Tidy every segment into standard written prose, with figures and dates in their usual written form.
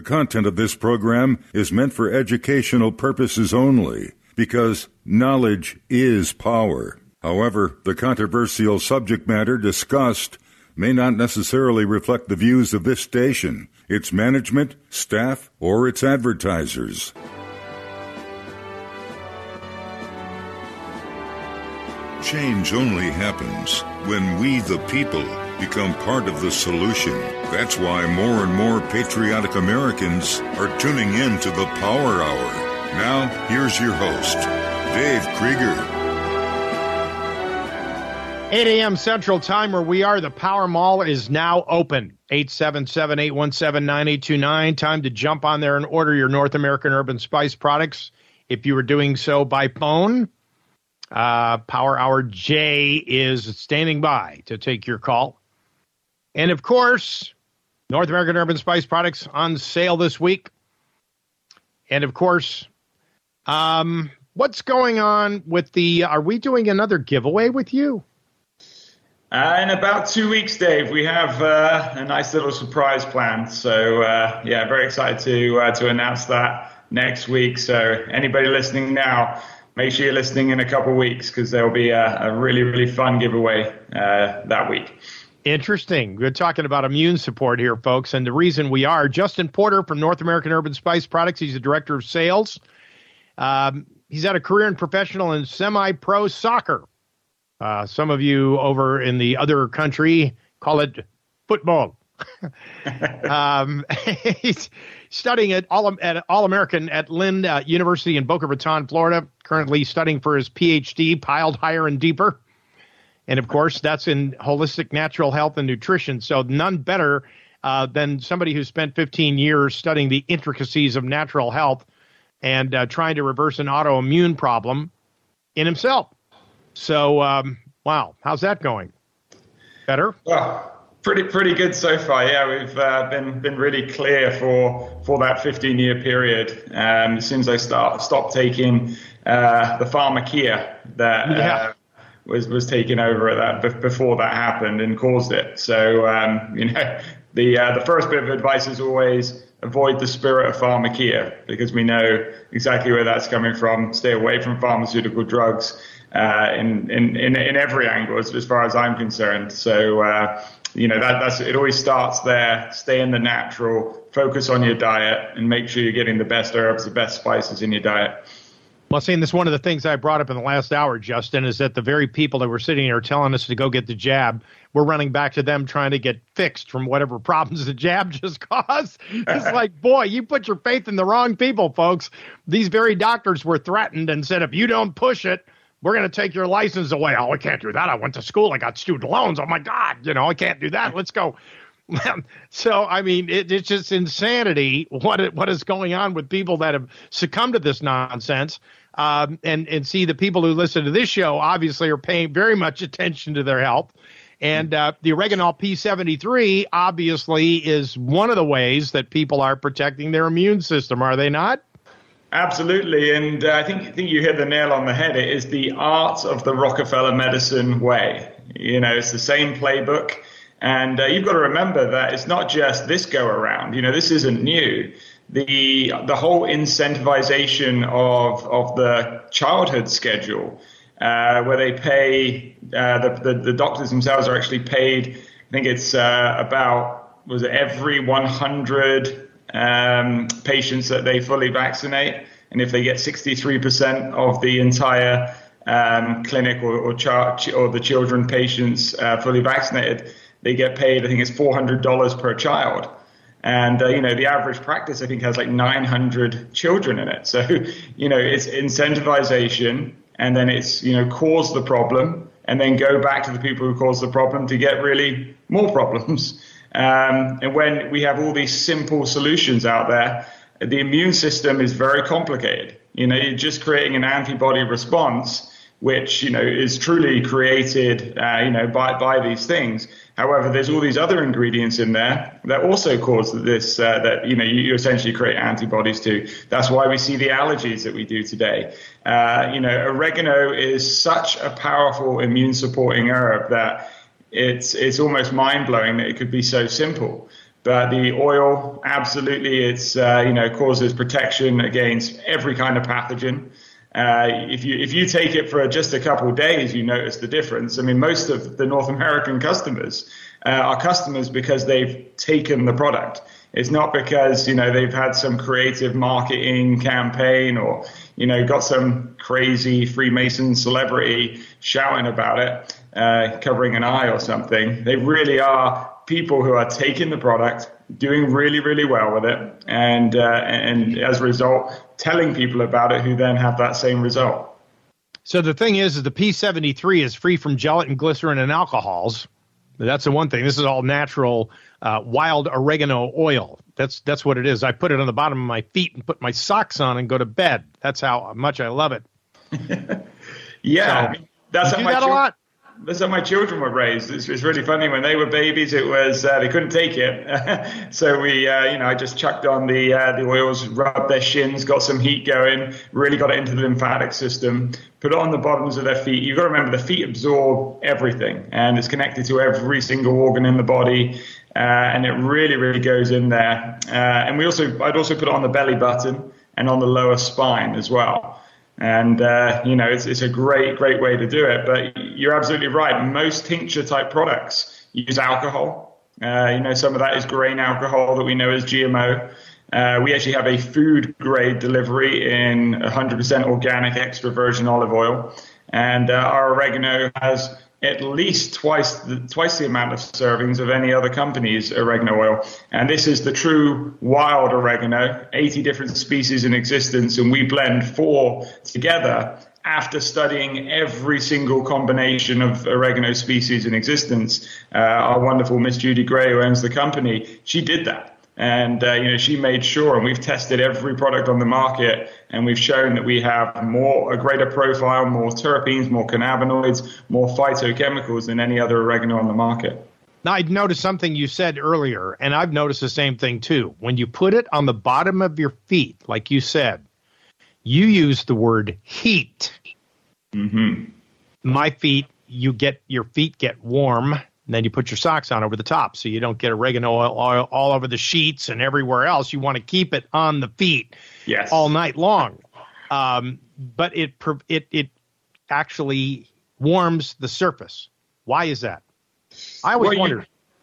content of this program is meant for educational purposes only, because knowledge is power. However, the controversial subject matter discussed may not necessarily reflect the views of this station, its management, staff, or its advertisers. Change only happens when we, the people, become part of the solution. That's why more and more patriotic Americans are tuning in to the Power Hour. Now, here's your host, Dave Krieger. 8 a.m. Central Time, where we are. The Power Mall is now open. 877-817-9829. Time to jump on there and order your North American Urban Spice products. If you were doing so by phone, Power Hour J is standing by to take your call. And, of course, North American Urban Spice products on sale this week. And, of course, what's going on with are we doing another giveaway with you? In about 2 weeks, Dave, we have a nice little surprise planned. So, very excited to announce that next week. So anybody listening now, make sure you're listening in a couple of weeks, because there'll be a really, really fun giveaway that week. Interesting. We're talking about immune support here, folks. And the reason we are, Justin Porter from North American Urban Spice Products, he's the director of sales. He's had a career in professional and semi-pro soccer. Some of you over in the other country call it football. He's studying at All-American at Lind University in Boca Raton, Florida, currently studying for his PhD, piled higher and deeper. And, of course, that's in holistic natural health and nutrition. So none better than somebody who spent 15 years studying the intricacies of natural health and trying to reverse an autoimmune problem in himself. So, wow, how's that going? Better? Well, pretty good so far. Yeah, we've been really clear for that 15-year period. As soon as I stopped taking the pharmacia that was taken over at that before that happened and caused it. So, the first bit of advice is always avoid the spirit of pharmacia, because we know exactly where that's coming from. Stay away from pharmaceutical drugs in every angle, as far as I'm concerned. So, that's it. Always starts there. Stay in the natural. Focus on your diet and make sure you're getting the best herbs, the best spices in your diet. Well, seeing this, one of the things I brought up in the last hour, Justin, is that the very people that were sitting here telling us to go get the jab, we're running back to them trying to get fixed from whatever problems the jab just caused. It's like, boy, you put your faith in the wrong people, folks. These very doctors were threatened and said, if you don't push it, we're going to take your license away. Oh, I can't do that. I went to school. I got student loans. Oh, my God. I can't do that. Let's go. So, I mean, it's just insanity what is going on with people that have succumbed to this nonsense. And see, the people who listen to this show obviously are paying very much attention to their health. And the Oreganol P73 obviously is one of the ways that people are protecting their immune system, are they not? Absolutely. And I think you hit the nail on the head. It is the art of the Rockefeller medicine way. It's the same playbook. And you've got to remember that it's not just this go around. This isn't new. The whole incentivization of the childhood schedule, where they pay the doctors themselves are actually paid. I think it's every 100 patients that they fully vaccinate, and if they get 63% of the entire clinic or the children patients fully vaccinated, they get paid. I think it's $400 per child. And, the average practice, I think, has like 900 children in it. So, it's incentivization, and then it's, cause the problem and then go back to the people who caused the problem to get really more problems. And when we have all these simple solutions out there, the immune system is very complicated. You're just creating an antibody response, which, is truly created, by these things. However, there's all these other ingredients in there that also cause this, you essentially create antibodies to. That's why we see the allergies that we do today. Oregano is such a powerful immune supporting herb that it's almost mind blowing that it could be so simple. But the oil, absolutely, it's causes protection against every kind of pathogen. If you take it for just a couple of days, you notice the difference. I mean, most of the North American customers are customers because they've taken the product. It's not because, they've had some creative marketing campaign or, got some crazy Freemason celebrity shouting about it, covering an eye or something. They really are people who are taking the product, doing really, really well with it, and as a result, telling people about it who then have that same result. So the thing is the P73 is free from gelatin, glycerin, and alcohols. That's the one thing. This is all natural, wild oregano oil. That's what it is. I put it on the bottom of my feet and put my socks on and go to bed. That's how much I love it. Yeah, so, that's how a lot. That's how my children were raised. It's really funny. When they were babies, it was they couldn't take it, so we, I just chucked on the oils, rubbed their shins, got some heat going, really got it into the lymphatic system, put it on the bottoms of their feet. You've got to remember the feet absorb everything, and it's connected to every single organ in the body, and it really, really goes in there. And I'd also put it on the belly button and on the lower spine as well. And, it's a great way to do it. But you're absolutely right. Most tincture type products use alcohol. Some of that is grain alcohol that we know as GMO. We actually have a food grade delivery in 100% organic extra virgin olive oil. And our oregano has at least twice the amount of servings of any other company's oregano oil. And this is the true wild oregano, 80 different species in existence, and we blend 4 together after studying every single combination of oregano species in existence. Our wonderful Miss Judy Gray, who owns the company, she did that. And, she made sure, and we've tested every product on the market, and we've shown that we have a greater profile, more terpenes, more cannabinoids, more phytochemicals than any other oregano on the market. Now, I'd noticed something you said earlier, and I've noticed the same thing too. When you put it on the bottom of your feet, like you said, you use the word heat. Mm-hmm. My feet, your feet get warm. And then you put your socks on over the top so you don't get oregano oil all over the sheets and everywhere else. You want to keep it on the feet all night long. But it actually warms the surface. Why is that? I always wondered.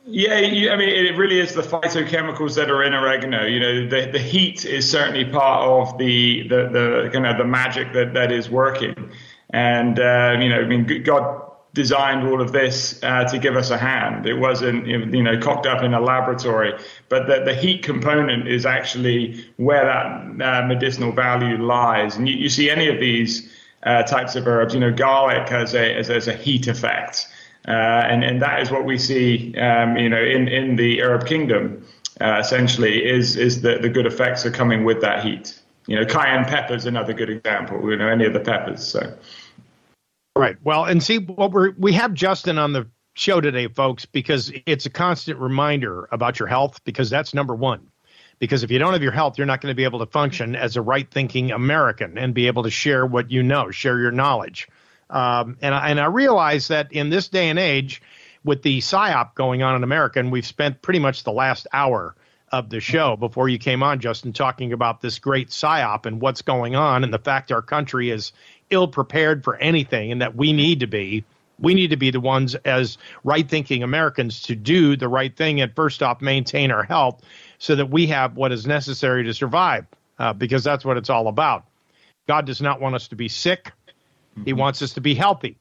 It really is the phytochemicals that are in oregano. The heat is certainly part of the kind of the magic that is working. And, God designed all of this to give us a hand. It wasn't, cocked up in a laboratory, but the heat component is actually where that medicinal value lies. And you see any of these types of herbs, garlic has a heat effect. And that is what we see, in the herb kingdom, essentially is the good effects are coming with that heat. Cayenne pepper is another good example, any of the peppers, so. Right. Well, and see, we have Justin on the show today, folks, because it's a constant reminder about your health, because that's number one. Because if you don't have your health, you're not going to be able to function as a right-thinking American and be able to share what you know, share your knowledge. And I realize that in this day and age, with the PSYOP going on in America, and we've spent pretty much the last hour of the show before you came on, Justin, talking about this great PSYOP and what's going on and the fact our country is ill-prepared for anything, and that we need to be the ones as right-thinking Americans to do the right thing and first off maintain our health so that we have what is necessary to survive, because that's what it's all about. God does not want us to be sick. He wants us to be healthy.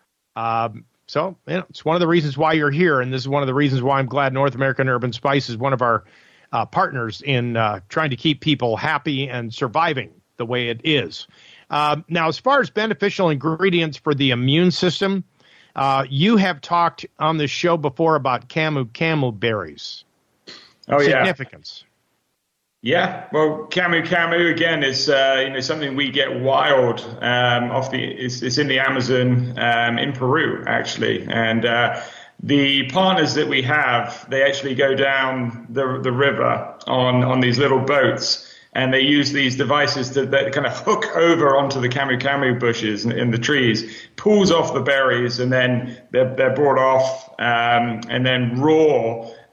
So it's one of the reasons why you're here, and this is one of the reasons why I'm glad North American Herb & Spice is one of our partners in trying to keep people happy and surviving the way it is. Now, as far as beneficial ingredients for the immune system, you have talked on this show before about camu berries. Oh, Significance. Yeah, well, camu again is something we get wild it's in the Amazon in Peru actually, and the partners that we have, they actually go down the river on these little boats. And they use these devices that kind of hook over onto the camu bushes in the trees, pulls off the berries, and then they're brought off and then raw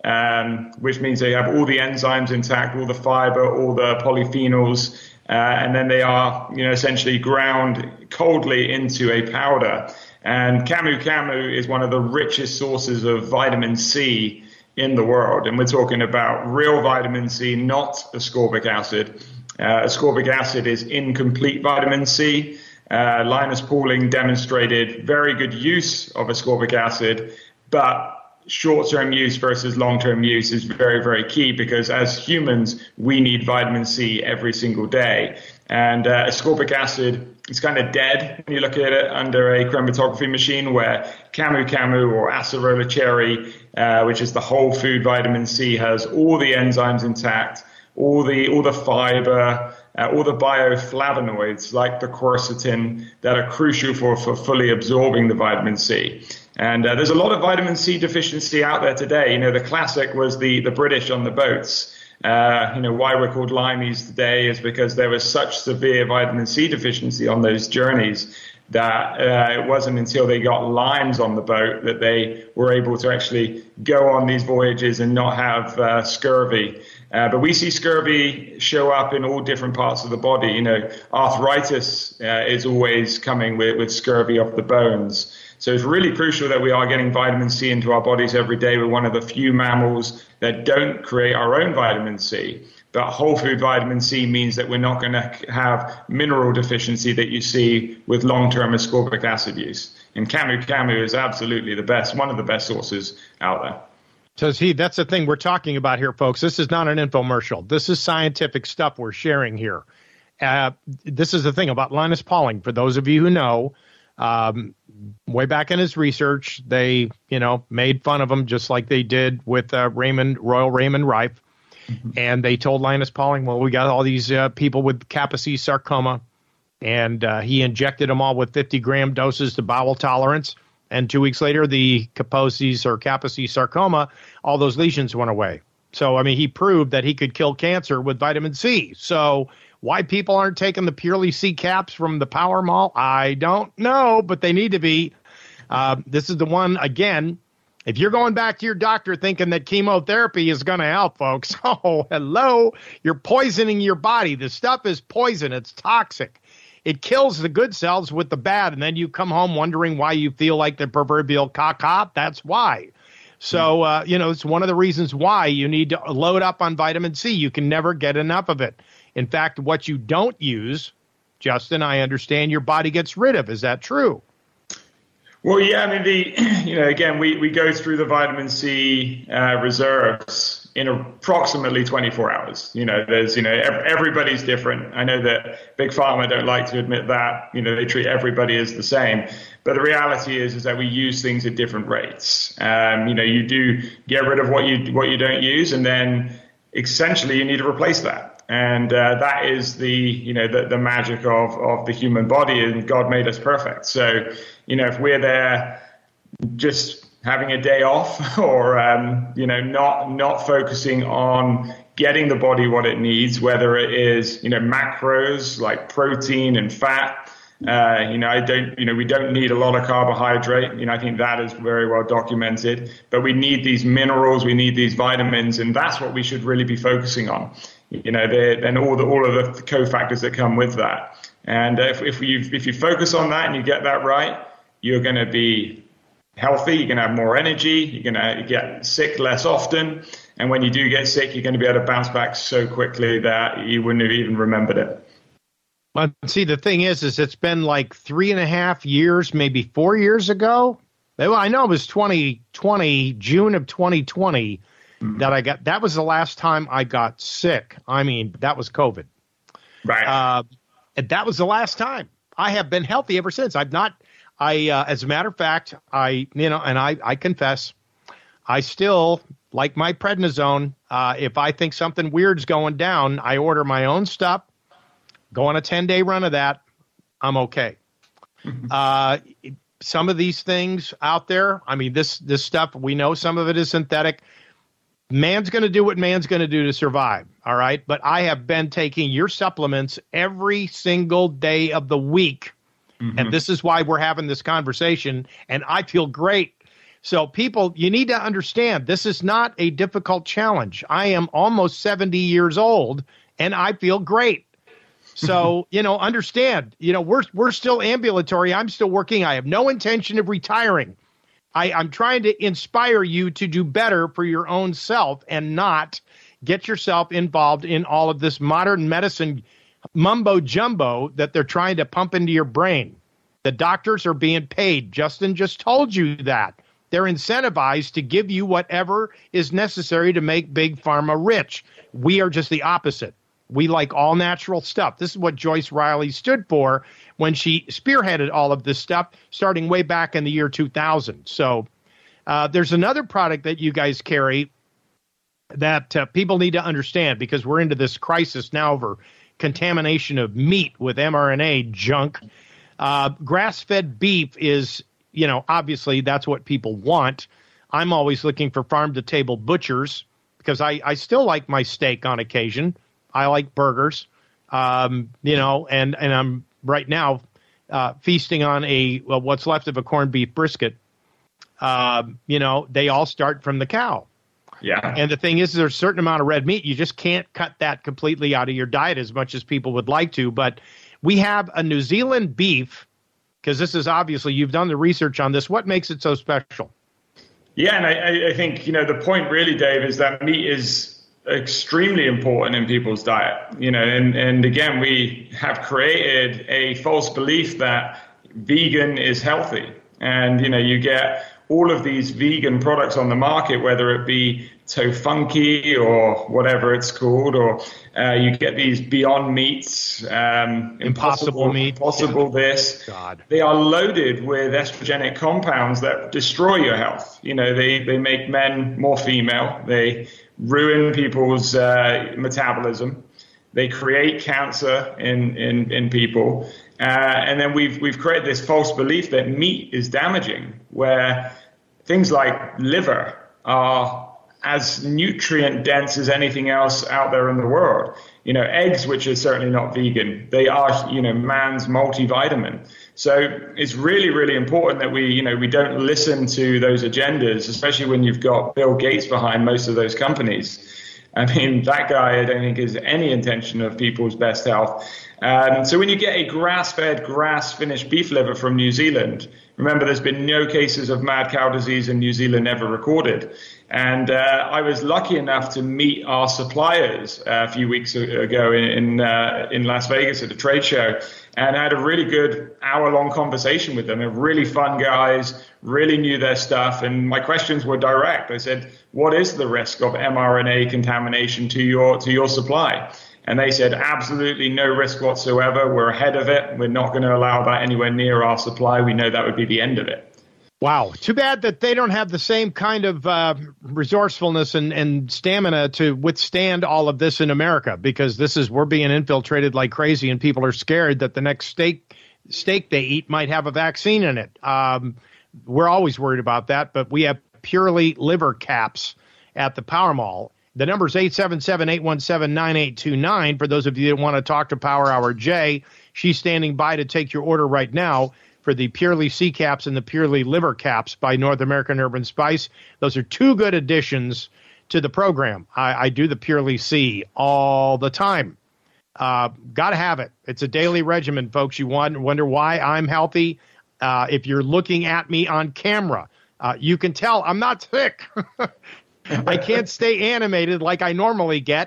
which means they have all the enzymes intact, all the fiber, all the polyphenols, and then they are, essentially ground coldly into a powder. And camu camu is one of the richest sources of vitamin C in the world. And we're talking about real vitamin C, not ascorbic acid. Ascorbic acid is incomplete vitamin C. Linus Pauling demonstrated very good use of ascorbic acid, but short-term use versus long-term use is very, very key, because as humans, we need vitamin C every single day. And ascorbic acid is kind of dead when you look at it under a chromatography machine, where camu camu or acerola cherry, which is the whole food vitamin C, has all the enzymes intact, all the fiber, all the bioflavonoids like the quercetin that are crucial for fully absorbing the vitamin C. And there's a lot of vitamin C deficiency out there today. The classic was the British on the boats. Why we're called limeys today is because there was such severe vitamin C deficiency on those journeys that it wasn't until they got limes on the boat that they were able to actually go on these voyages and not have scurvy. But we see scurvy show up in all different parts of the body. Arthritis is always coming with scurvy of the bones. So it's really crucial that we are getting vitamin C into our bodies every day. We're one of the few mammals that don't create our own vitamin C. But whole food vitamin C means that we're not going to have mineral deficiency that you see with long-term ascorbic acid use. And camu camu is absolutely the best, one of the best sources out there. So see, that's the thing we're talking about here, folks. This is not an infomercial. This is scientific stuff we're sharing here. This is the thing about Linus Pauling. For those of you who know, way back in his research, they, made fun of him just like they did with Royal Raymond Rife. Mm-hmm. And they told Linus Pauling, well, we got all these people with Kaposi sarcoma, and he injected them all with 50-gram doses to bowel tolerance. And 2 weeks later, the Kaposi sarcoma, all those lesions went away. So, he proved that he could kill cancer with vitamin C. So why people aren't taking the Purely C caps from the Power Mall, I don't know, but they need to be. This is the one, again, if you're going back to your doctor thinking that chemotherapy is going to help, folks, oh, hello, you're poisoning your body. The stuff is poison. It's toxic. It kills the good cells with the bad, and then you come home wondering why you feel like the proverbial caca. That's why. So, it's one of the reasons why you need to load up on vitamin C. You can never get enough of it. In fact, what you don't use, Justin, I understand your body gets rid of. Is that true? Well, yeah, again, we go through the vitamin C reserves in approximately 24 hours. There's, everybody's different. I know that Big Pharma don't like to admit that, they treat everybody as the same. But the reality is that we use things at different rates. You do get rid of what you don't use, and then essentially you need to replace that. And that is the magic of the human body, and God made us perfect. So, if we're there just having a day off or, not focusing on getting the body what it needs, whether it is, macros like protein and fat, we don't need a lot of carbohydrate. I think that is very well documented, but we need these minerals, we need these vitamins, and that's what we should really be focusing on. And all of the cofactors that come with that. And if you focus on that and you get that right, you're going to be healthy, you're going to have more energy, you're going to get sick less often. And when you do get sick, you're going to be able to bounce back so quickly that you wouldn't have even remembered it. Well, see, the thing is it's been like 3.5 years, maybe 4 years ago. Well, I know it was 2020, June of 2020, that was the last time I got sick. That was COVID. Right. And that was the last time. I have been healthy ever since. As a matter of fact, I confess, I still like my prednisone. If I think something weird's going down, I order my own stuff, go on a 10-day run of that. I'm okay. Some of these things out there, this stuff, we know some of it is synthetic. Man's going to do what man's going to do to survive. All right. But I have been taking your supplements every single day of the week. Mm-hmm. And this is why we're having this conversation. And I feel great. So people, you need to understand, this is not a difficult challenge. I am almost 70 years old and I feel great. So, understand, we're still ambulatory. I'm still working. I have no intention of retiring. I'm trying to inspire you to do better for your own self and not get yourself involved in all of this modern medicine mumbo jumbo that they're trying to pump into your brain. The doctors are being paid. Justin just told you that. They're incentivized to give you whatever is necessary to make Big Pharma rich. We are just the opposite. We like all natural stuff. This is what Joyce Riley stood for when she spearheaded all of this stuff starting way back in the year 2000. So there's another product that you guys carry that people need to understand, because we're into this crisis now over contamination of meat with mRNA junk. Grass-fed beef is, obviously that's what people want. I'm always looking for farm-to-table butchers because I still like my steak on occasion. I like burgers, and I'm right now feasting on what's left of a corned beef brisket. They all start from the cow. Yeah. And the thing is, there's a certain amount of red meat. You just can't cut that completely out of your diet as much as people would like to. But we have a New Zealand beef, because this is obviously, you've done the research on this. What makes it so special? Yeah, and I think, the point really, Dave, is that meat is extremely important in people's diet. And again, we have created a false belief that vegan is healthy. And, you get all of these vegan products on the market, whether it be Tofunky or whatever it's called, or you get these Beyond Meats, Impossible Meat, Impossible this. God. They are loaded with estrogenic compounds that destroy your health. They make men more female. They ruin people's metabolism. They create cancer in people. And then we've created this false belief that meat is damaging, where things like liver are as nutrient dense as anything else out there in the world. Eggs, which are certainly not vegan, they are, man's multivitamin. So it's really, really important that we don't listen to those agendas, especially when you've got Bill Gates behind most of those companies. I mean, that guy, I don't think has any intention of people's best health. So when you get a grass-fed, grass-finished beef liver from New Zealand, remember there's been no cases of mad cow disease in New Zealand ever recorded. And I was lucky enough to meet our suppliers a few weeks ago in Las Vegas at a trade show, and I had a really good hour-long conversation with them. They're really fun guys, really knew their stuff, and my questions were direct. I said, what is the risk of mRNA contamination to your supply? And they said, absolutely no risk whatsoever. We're ahead of it. We're not going to allow that anywhere near our supply. We know that would be the end of it. Wow. Too bad that they don't have the same kind of resourcefulness and stamina to withstand all of this in America, because we're being infiltrated like crazy, and people are scared that the next steak they eat might have a vaccine in it. We're always worried about that, but we have Purely liver caps at the Power Mall. The number is 877-817-9829. For those of you that want to talk to Power Hour J, she's standing by to take your order right now for the Purely Sea Caps and the Purely Liver Caps by North American Herb and Spice. Those are two good additions to the program. I do the Purely Sea all the time. Got to have it. It's a daily regimen, folks. You wonder why I'm healthy. If you're looking at me on camera, you can tell I'm not sick. I can't stay animated like I normally get.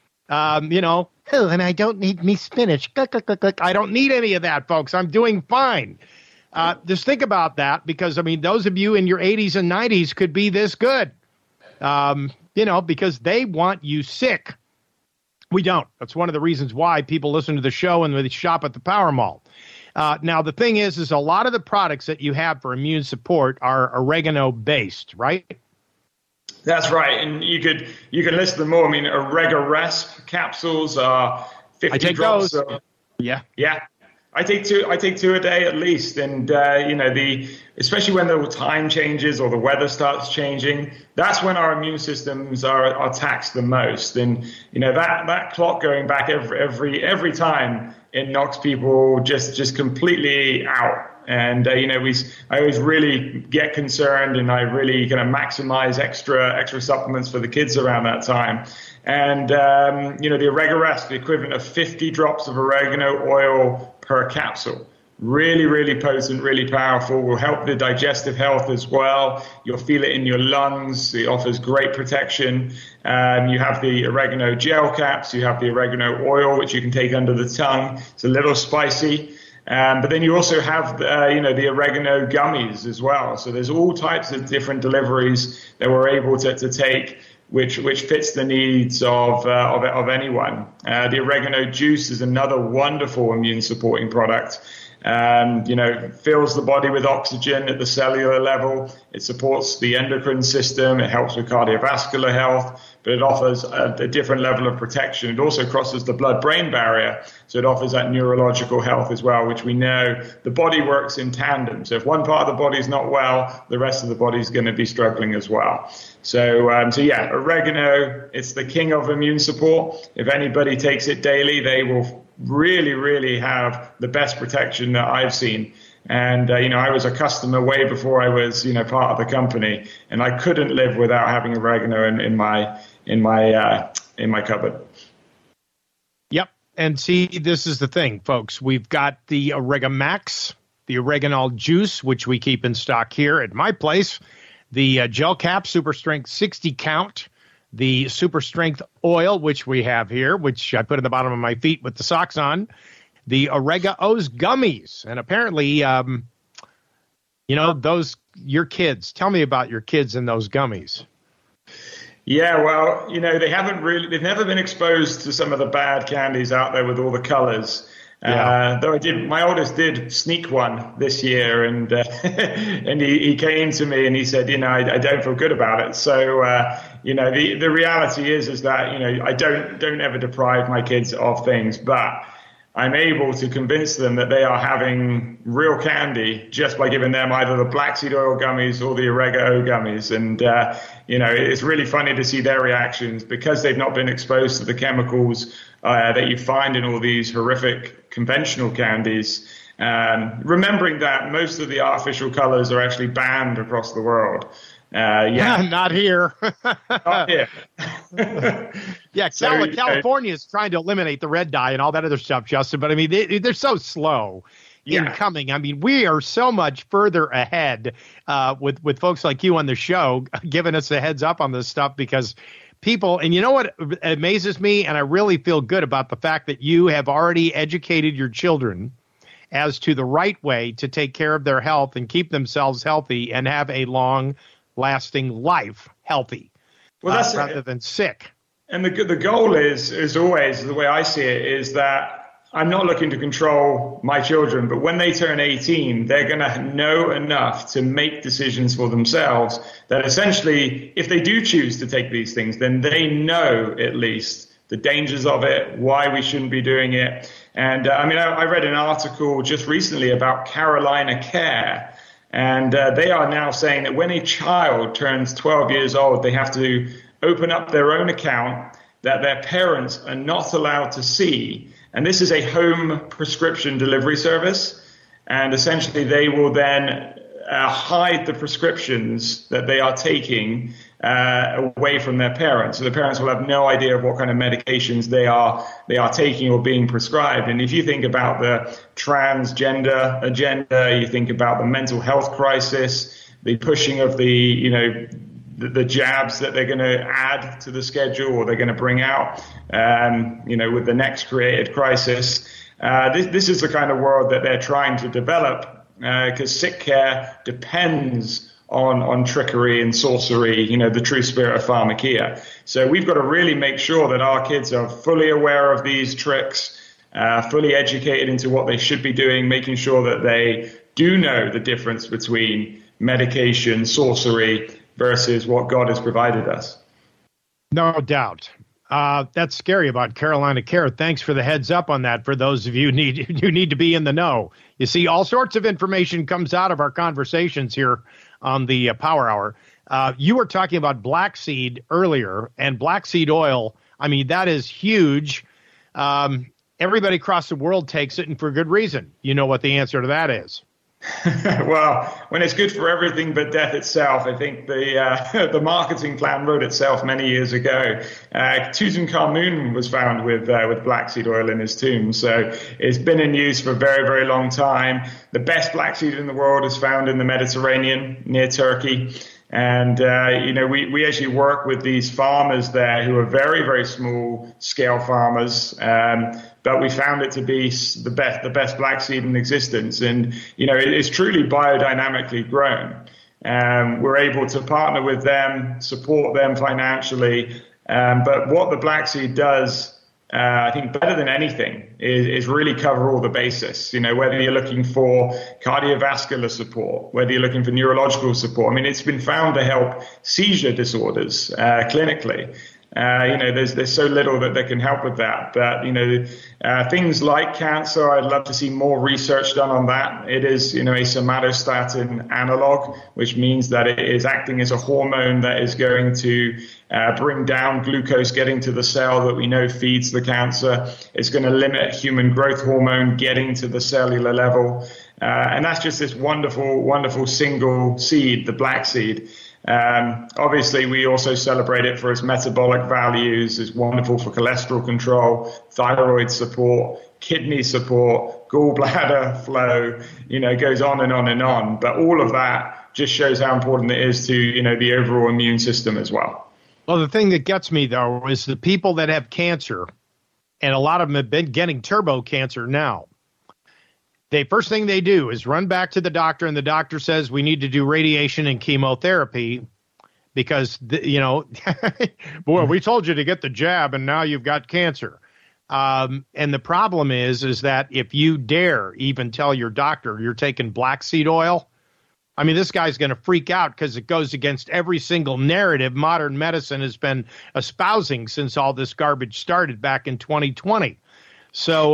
And I don't need me spinach. I don't need any of that, folks. I'm doing fine. Just think about that, because, those of you in your 80s and 90s could be this good, because they want you sick. We don't. That's one of the reasons why people listen to the show and they shop at the Power Mall. Now, the thing is a lot of the products that you have for immune support are oregano-based, right? That's right, and you can list them more. Oregaresp capsules are 50 I take drops. Those. Yeah. I take two a day at least, and especially when the time changes or the weather starts changing, that's when our immune systems are taxed the most. And that clock going back every time it knocks people just completely out. And I always really get concerned, and I really kind of maximize extra supplements for the kids around that time. And the Oregarest, the equivalent of 50 drops of oregano oil per capsule. Really, really potent, really powerful, will help the digestive health as well. You'll feel it in your lungs. It offers great protection. You have the oregano gel caps. You have the oregano oil, which you can take under the tongue. It's a little spicy. But then you also have, the oregano gummies as well. So there's all types of different deliveries that we're able to take, which fits the needs of anyone. The oregano juice is another wonderful immune supporting product. Fills the body with oxygen at the cellular level. It supports the endocrine system. It helps with cardiovascular health, but it offers a different level of protection. It also crosses the blood-brain barrier, so it offers that neurological health as well, which we know the body works in tandem. So if one part of the body is not well, the rest of the body is going to be struggling as well. So oregano, it's the king of immune support. If anybody takes it daily, they will really, really have the best protection that I've seen. And, I was a customer way before I was, part of the company, and I couldn't live without having oregano in my cupboard. Yep. And see, this is the thing, folks. We've got the Oregamax, the Oreganol juice, which we keep in stock here at my place, the gel cap, super strength 60 count, the super strength oil, which we have here, which I put in the bottom of my feet with the socks on, the Oregao's gummies. And apparently, your kids, tell me about your kids and those gummies. Yeah, well, they've never been exposed to some of the bad candies out there with all the colors. Yeah. Though my oldest did sneak one this year, and and he came to me and he said, I don't feel good about it. So, the reality is that, I don't ever deprive my kids of things, but I'm able to convince them that they are having real candy just by giving them either the black seed oil gummies or the Oregano gummies. And, it's really funny to see their reactions because they've not been exposed to the chemicals that you find in all these horrific conventional candies. Remembering that most of the artificial colors are actually banned across the world. Not here. Not here. Yeah, California is trying to eliminate the red dye and all that other stuff, Justin. But I mean, they're so slow in coming. I mean, we are so much further ahead with folks like you on the show giving us a heads up on this stuff because people, and you know what amazes me, and I really feel good about the fact that you have already educated your children as to the right way to take care of their health and keep themselves healthy and have a long-lasting life healthy, rather than sick. And the goal is always, the way I see it, is that I'm not looking to control my children, but when they turn 18, they're going to know enough to make decisions for themselves that essentially, if they do choose to take these things, then they know at least the dangers of it, why we shouldn't be doing it. And I read an article just recently about Carolina Care, and they are now saying that when a child turns 12 years old, they have to open up their own account that their parents are not allowed to see. And this is a home prescription delivery service. And essentially, they will then hide the prescriptions that they are taking away from their parents. So the parents will have no idea of what kind of medications they are taking or being prescribed. And if you think about the transgender agenda, you think about the mental health crisis, the pushing of the jabs that they're going to add to the schedule or they're going to bring out, with the next created crisis. This is the kind of world that they're trying to develop because sick care depends on trickery and sorcery, the true spirit of pharmakia. So we've got to really make sure that our kids are fully aware of these tricks, fully educated into what they should be doing, making sure that they do know the difference between medication, sorcery, versus what God has provided us. No doubt. That's scary about Carolina Care. Thanks for the heads up on that for those of you who need to be in the know. You see, all sorts of information comes out of our conversations here on the Power Hour. You were talking about black seed earlier, and black seed oil, I mean, that is huge. everybody across the world takes it, and for good reason. You know what the answer to that is. Well, when it's good for everything but death itself, I think the marketing plan wrote itself many years ago. Tutankhamun was found with black seed oil in his tomb, so it's been in use for a very, very long time. The best black seed in the world is found in the Mediterranean near Turkey. And, we actually work with these farmers there who are very, very small scale farmers. But we found it to be the best black seed in existence. And, it's truly biodynamically grown. We're able to partner with them, support them financially. But what the black seed does, I think better than anything is really cover all the bases. Whether you're looking for cardiovascular support, whether you're looking for neurological support. I mean, it's been found to help seizure disorders clinically. There's so little that can help with that. But, things like cancer, I'd love to see more research done on that. It is, a somatostatin analog, which means that it is acting as a hormone that is going to bring down glucose getting to the cell that we know feeds the cancer. It's going to limit human growth hormone getting to the cellular level. And that's just this wonderful, wonderful single seed, the black seed. Obviously, we also celebrate it for its metabolic values. It's wonderful for cholesterol control, thyroid support, kidney support, gallbladder flow, goes on and on and on. But all of that just shows how important it is to, the overall immune system as well. Well, the thing that gets me, though, is the people that have cancer, and a lot of them have been getting turbo cancer now. The first thing they do is run back to the doctor, and the doctor says we need to do radiation and chemotherapy because, boy, we told you to get the jab, and now you've got cancer. And the problem is that if you dare even tell your doctor you're taking black seed oil, I mean, this guy's going to freak out because it goes against every single narrative modern medicine has been espousing since all this garbage started back in 2020. So,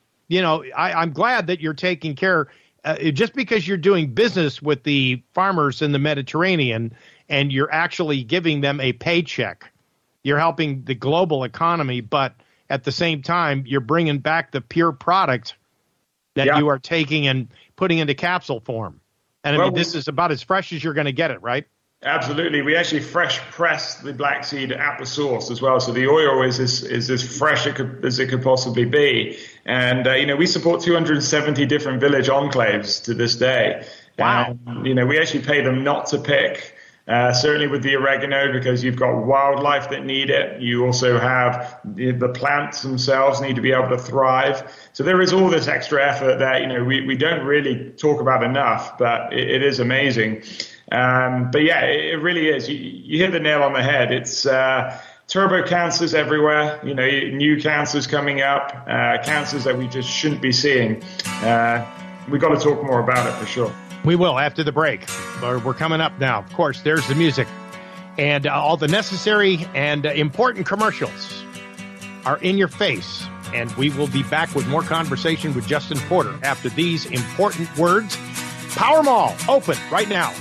I'm glad that you're taking care. Just because you're doing business with the farmers in the Mediterranean and you're actually giving them a paycheck, you're helping the global economy, but at the same time, you're bringing back the pure product that you are taking and putting into capsule form. And this is about as fresh as you're going to get it, right? Absolutely. We actually fresh press the black seed at the source as well. So the oil is as fresh as it could possibly be. And, we support 270 different village enclaves to this day. Wow. We actually pay them not to pick, certainly with the oregano, because you've got wildlife that need it. You also have the plants themselves need to be able to thrive. So there is all this extra effort that, we don't really talk about enough, but it is amazing. But yeah, it really is. You hit the nail on the head. It's turbo cancers everywhere, new cancers coming up, cancers that we just shouldn't be seeing. We've got to talk more about it for sure. We will after the break. We're coming up now. Of course, there's the music. And all the necessary and important commercials are in your face. And we will be back with more conversation with Justin Porter after these important words. Power Mall, open right now,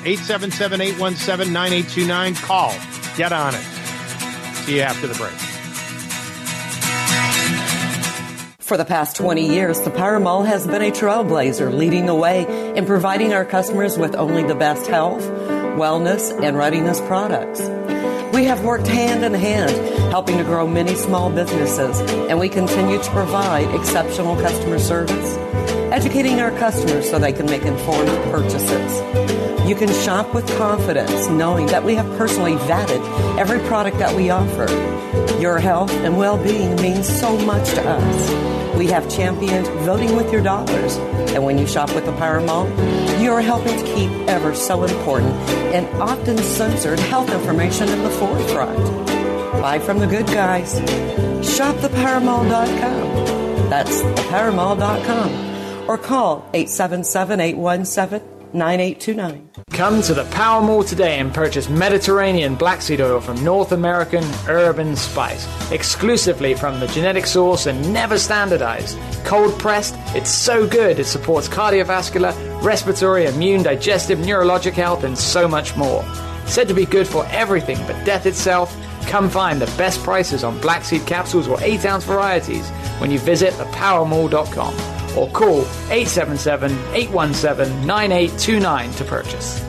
877-817-9829. Call. Get on it. See you after the break. For the past 20 years, the Power Mall has been a trailblazer, leading the way in providing our customers with only the best health, wellness, and readiness products. We have worked hand in hand, helping to grow many small businesses, and we continue to provide exceptional customer service, educating our customers so they can make informed purchases. You can shop with confidence, knowing that we have personally vetted every product that we offer. Your health and well-being means so much to us. We have championed voting with your dollars, and when you shop with the Power Mall, you are helping to keep ever so important and often censored health information in the forefront. Buy from the good guys. Shop thepowermall.com. That's thepowermall.com. Or call 877-817-9829. Come to the Power Mall today and purchase Mediterranean black seed oil from North American Urban Spice, exclusively from the genetic source and never standardized. Cold pressed, it's so good it supports cardiovascular, respiratory, immune, digestive, neurologic health, and so much more. Said to be good for everything but death itself, come find the best prices on Black Seed capsules or 8-ounce varieties when you visit thepowermall.com or call 877-817-9829 to purchase.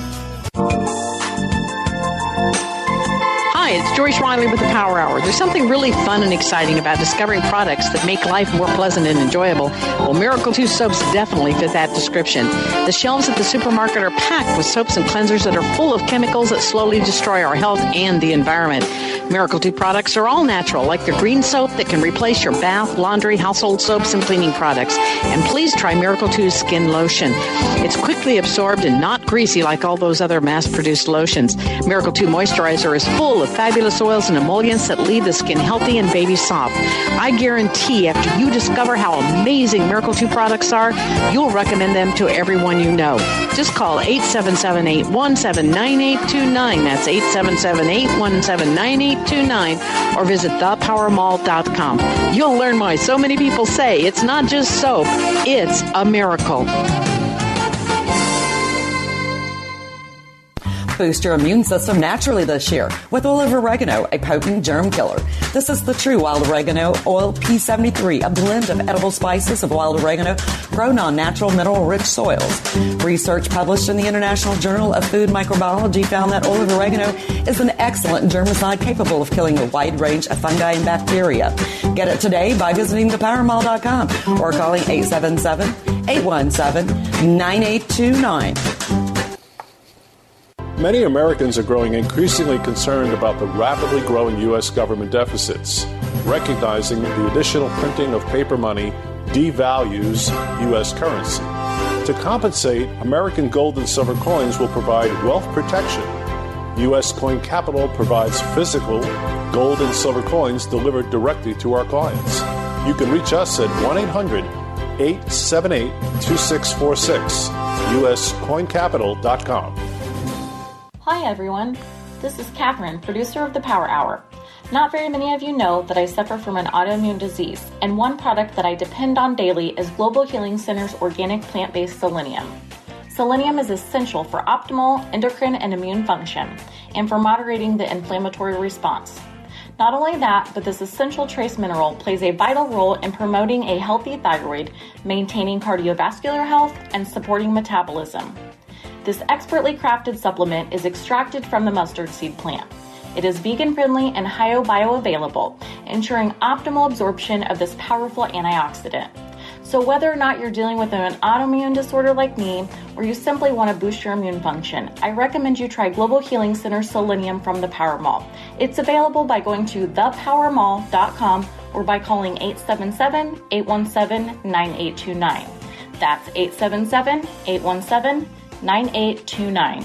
Hi, it's Joyce Riley with the Power Hour. There's something really fun and exciting about discovering products that make life more pleasant and enjoyable. Well, Miracle 2 soaps definitely fit that description. The shelves at the supermarket are packed with soaps and cleansers that are full of chemicals that slowly destroy our health and the environment. Miracle 2 products are all natural, like the green soap that can replace your bath, laundry, household soaps, and cleaning products. And please try Miracle 2's skin lotion. It's quickly absorbed and not greasy like all those other mass-produced lotions. Miracle 2 moisturizer is full of fabulous oils and emollients that leave the skin healthy and baby soft. I guarantee after you discover how amazing Miracle 2 products are, you'll recommend them to everyone you know. Just call 877-817-9829. That's 877-817-9829. Or visit thepowermall.com. You'll learn why so many people say it's not just soap, it's a miracle. Boost your immune system naturally this year with oil of oregano, a potent germ killer. This is the true wild oregano oil P73, a blend of edible spices of wild oregano grown on natural mineral-rich soils. Research published in the International Journal of Food Microbiology found that oil of oregano is an excellent germicide capable of killing a wide range of fungi and bacteria. Get it today by visiting thepowermall.com or calling 877-817-9829. Many Americans are growing increasingly concerned about the rapidly growing U.S. government deficits, recognizing the additional printing of paper money devalues U.S. currency. To compensate, American gold and silver coins will provide wealth protection. U.S. Coin Capital provides physical gold and silver coins delivered directly to our clients. You can reach us at 1-800-878-2646, uscoincapital.com. Hi everyone, this is Catherine, producer of the Power Hour. Not very many of you know that I suffer from an autoimmune disease, and one product that I depend on daily is Global Healing Center's organic plant-based selenium. Selenium is essential for optimal endocrine and immune function, and for moderating the inflammatory response. Not only that, but this essential trace mineral plays a vital role in promoting a healthy thyroid, maintaining cardiovascular health, and supporting metabolism. This expertly crafted supplement is extracted from the mustard seed plant. It is vegan-friendly and bioavailable, ensuring optimal absorption of this powerful antioxidant. So whether or not you're dealing with an autoimmune disorder like me, or you simply want to boost your immune function, I recommend you try Global Healing Center Selenium from the Power Mall. It's available by going to thepowermall.com or by calling 877-817-9829. That's 877-817-9829. 9829.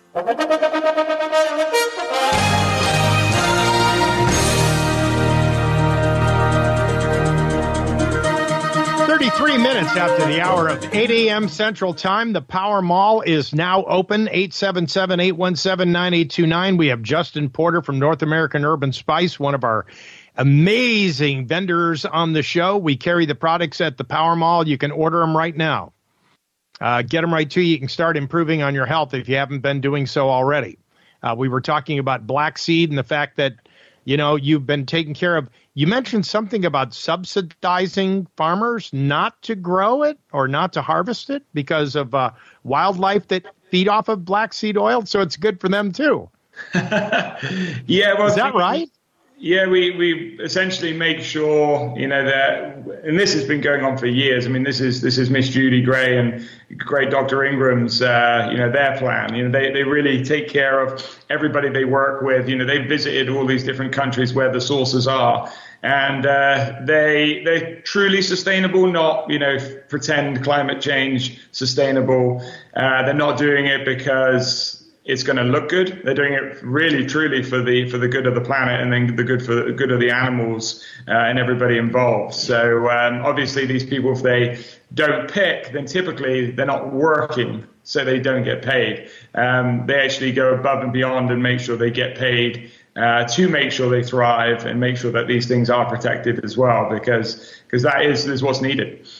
33 minutes after the hour of 8 a.m. Central Time. The Power Mall is now open, 877-817-9829. We have Justin Porter from North American Urban Spice, one of our amazing vendors on the show. We carry the products at the Power Mall. You can order them right now. Get them right to you. You can start improving on your health if you haven't been doing so already. We were talking about black seed and the fact that, you know, you've been taking care of. You mentioned something about subsidizing farmers not to grow it or not to harvest it because of wildlife that feed off of black seed oil. So it's good for them, too. Yeah, well, is that right? Yeah, we essentially make sure, you know, that, and this has been going on for years. I mean, this is Miss Judy Gray and great Dr. Ingram's, their plan. You know, they really take care of everybody they work with. You know, they've visited all these different countries where the sources are, and they're truly sustainable, not, you know, pretend climate change sustainable. They're not doing it because it's going to look good. They're doing it really, truly for the good of the planet and then the good of the animals and everybody involved. So obviously these people, if they don't pick, then typically they're not working, so they don't get paid. They actually go above and beyond and make sure they get paid to make sure they thrive and make sure that these things are protected as well, because that is what's needed.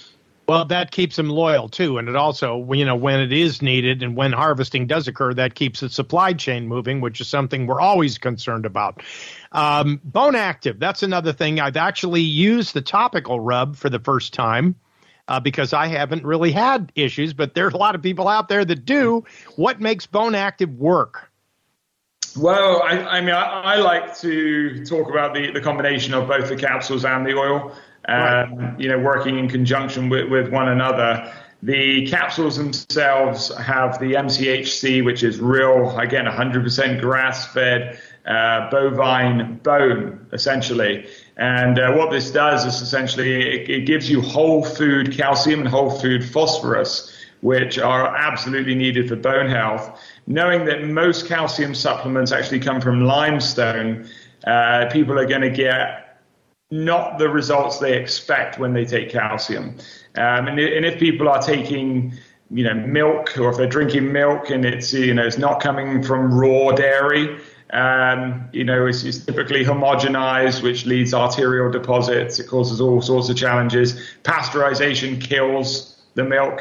Well, that keeps them loyal, too. And it also, when it is needed and when harvesting does occur, that keeps the supply chain moving, which is something we're always concerned about. Bone Active, that's another thing. I've actually used the topical rub for the first time because I haven't really had issues, but there's a lot of people out there that do. What makes Bone Active work? Well, I like to talk about the combination of both the capsules and the oil. Working in conjunction with one another. The capsules themselves have the MCHC, which is real, again, 100% grass-fed bovine bone, essentially. And what this does is essentially it gives you whole food calcium and whole food phosphorus, which are absolutely needed for bone health. Knowing that most calcium supplements actually come from limestone, people are going to get not the results they expect when they take calcium. And if people are taking, milk, or if they're drinking milk and it's not coming from raw dairy, it's typically homogenized, which leads to arterial deposits. It causes all sorts of challenges. Pasteurization kills the milk.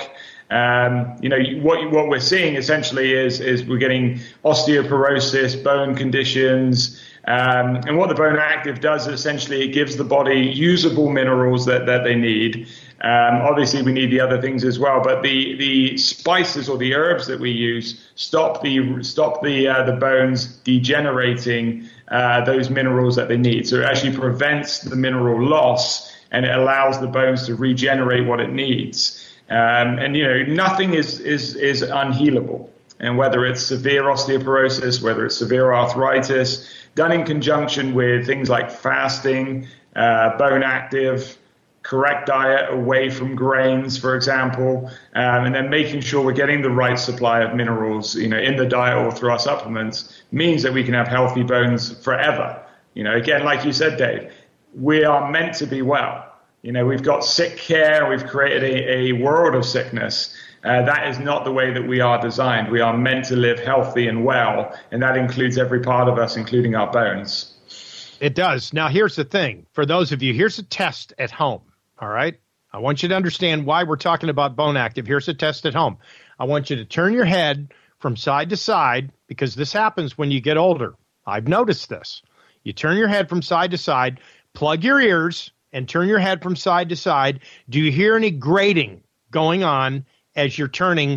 What we're seeing essentially is we're getting osteoporosis, bone conditions. And what the Bone Active does is essentially it gives the body usable minerals that they need. Obviously, we need the other things as well, but the spices or the herbs that we use stop the bones degenerating those minerals that they need. So it actually prevents the mineral loss, and it allows the bones to regenerate what it needs. Nothing is unhealable. And whether it's severe osteoporosis, whether it's severe arthritis, done in conjunction with things like fasting, Bone Active, correct diet away from grains, for example, and then making sure we're getting the right supply of minerals, in the diet or through our supplements, means that we can have healthy bones forever. Again, like you said, Dave, we are meant to be well. We've got sick care. We've created a world of sickness. That is not the way that we are designed. We are meant to live healthy and well, and that includes every part of us, including our bones. It does. Now, here's the thing. For those of you, here's a test at home, all right? I want you to understand why we're talking about Bone Active. Here's a test at home. I want you to turn your head from side to side, because this happens when you get older. I've noticed this. You turn your head from side to side, plug your ears, and turn your head from side to side. Do you hear any grating going on as you're turning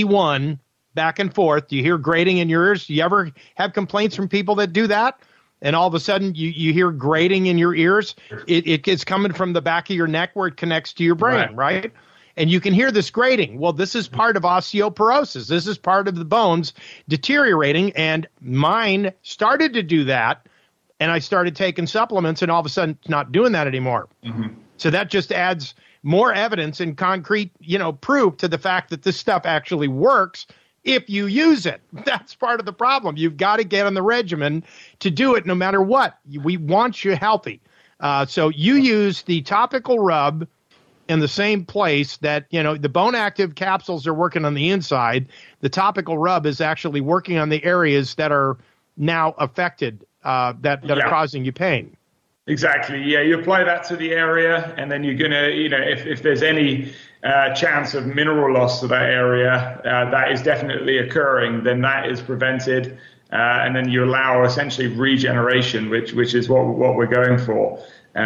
C1 back and forth? Do you hear grating in your ears? Do you ever have complaints from people that do that? And all of a sudden you hear grating in your ears? It's coming from the back of your neck where it connects to your brain, right? And you can hear this grating. Well, this is part of osteoporosis. This is part of the bones deteriorating. And mine started to do that. And I started taking supplements, and all of a sudden it's not doing that anymore. Mm-hmm. So that just adds more evidence and concrete, proof to the fact that this stuff actually works if you use it. That's part of the problem. You've got to get on the regimen to do it no matter what. We want you healthy. So you use the topical rub in the same place that, the Bone Active capsules are working on the inside. The topical rub is actually working on the areas that are now affected, that are causing you pain. Exactly. Yeah, you apply that to the area, and then you're going to, if there's any chance of mineral loss to that area, that is definitely occurring, then that is prevented. And then you allow essentially regeneration, which is what we're going for.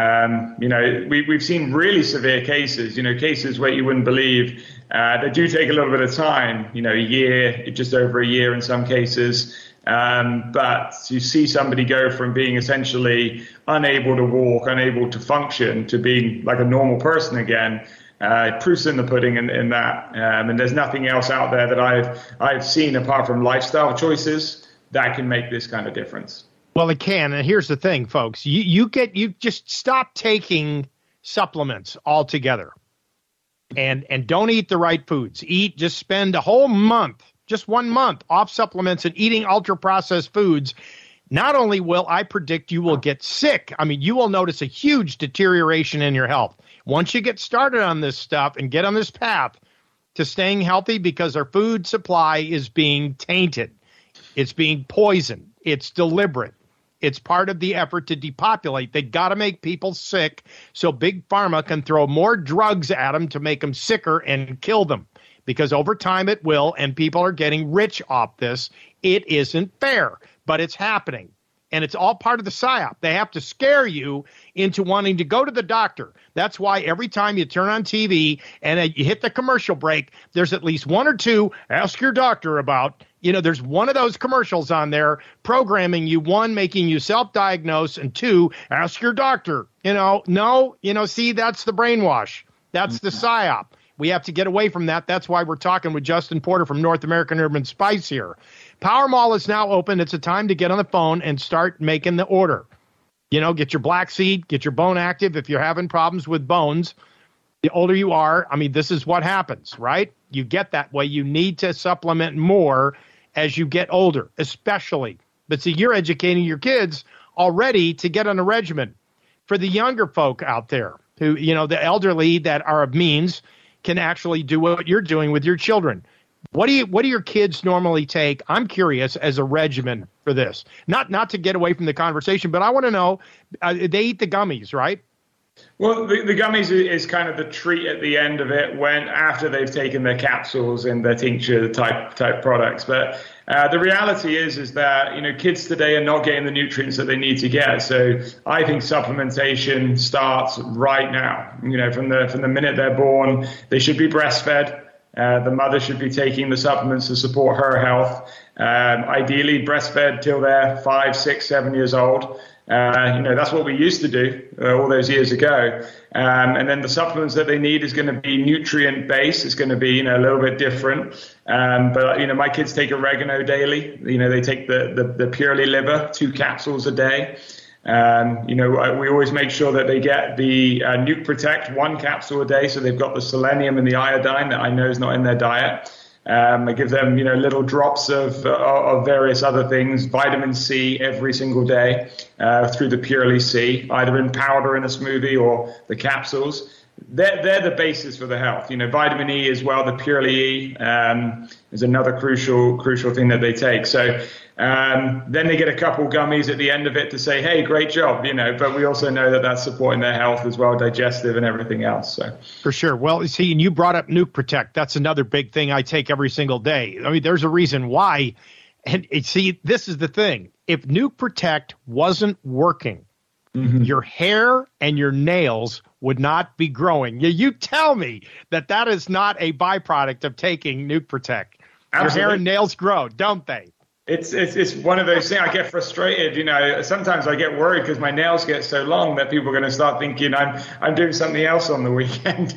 We've seen really severe cases, cases where you wouldn't believe. They do take a little bit of time, a year, just over a year in some cases. But you see somebody go from being essentially unable to walk, unable to function, to being like a normal person again. Proof's in the pudding in that. And there's nothing else out there that I've seen apart from lifestyle choices that can make this kind of difference. Well, it can. And here's the thing, folks. You just stop taking supplements altogether, and don't eat the right foods. Just spend a whole month, just 1 month off supplements and eating ultra-processed foods. Not only will I predict you will get sick, you will notice a huge deterioration in your health. Once you get started on this stuff and get on this path to staying healthy, because our food supply is being tainted. It's being poisoned. It's deliberate. It's part of the effort to depopulate. They got to make people sick so Big Pharma can throw more drugs at them to make them sicker and kill them. Because over time it will, and people are getting rich off this. It isn't fair, but it's happening. And it's all part of the PSYOP. They have to scare you into wanting to go to the doctor. That's why every time you turn on TV and you hit the commercial break, there's at least one or two, ask your doctor about. There's one of those commercials on there programming you, one, making you self-diagnose, and two, ask your doctor. See, that's the brainwash. That's the PSYOP. We have to get away from that. That's why we're talking with Justin Porter from North American Urban Spice here. Powermall is now open. It's a time to get on the phone and start making the order. Get your Black Seed, get your Bone Active. If you're having problems with bones, the older you are, this is what happens, right? You get that way. You need to supplement more as you get older, especially. But see, you're educating your kids already to get on a regimen. For the younger folk out there who, the elderly that are of means, can actually do what you're doing with your children. What do your kids normally take? I'm curious as a regimen for this. Not to get away from the conversation, but I want to know, they eat the gummies, right? Well, the gummies is kind of the treat at the end of it after they've taken their capsules and their tincture type products. But the reality is that, kids today are not getting the nutrients that they need to get. So I think supplementation starts right now. From the minute they're born, they should be breastfed. The mother should be taking the supplements to support her health. Ideally breastfed till they're 5, 6, 7 years old. That's what we used to do all those years ago. And then the supplements that they need is going to be nutrient based. It's going to be, a little bit different. But my kids take oregano daily. They take the Purely liver, 2 capsules a day. We always make sure that they get the Nuke Protect, 1 capsule a day. So they've got the selenium and the iodine that I know is not in their diet. I give them, little drops of various other things, vitamin C every single day through the Purely C, either in powder in a smoothie or the capsules. They're the basis for the health. Vitamin E as well, the Purely E is another crucial thing that they take. So then they get a couple gummies at the end of it to say, hey, great job, but we also know that that's supporting their health as well, digestive and everything else. So for sure. Well, see, and you brought up Nuke Protect. That's another big thing I take every single day. There's a reason why. And see, this is the thing. If Nuke Protect wasn't working, your hair and your nails would not be growing. You tell me that is not a byproduct of taking Nuke Protect. Absolutely. Your hair and nails grow, don't they? It's one of those things. I get frustrated, sometimes I get worried because my nails get so long that people are going to start thinking I'm doing something else on the weekend.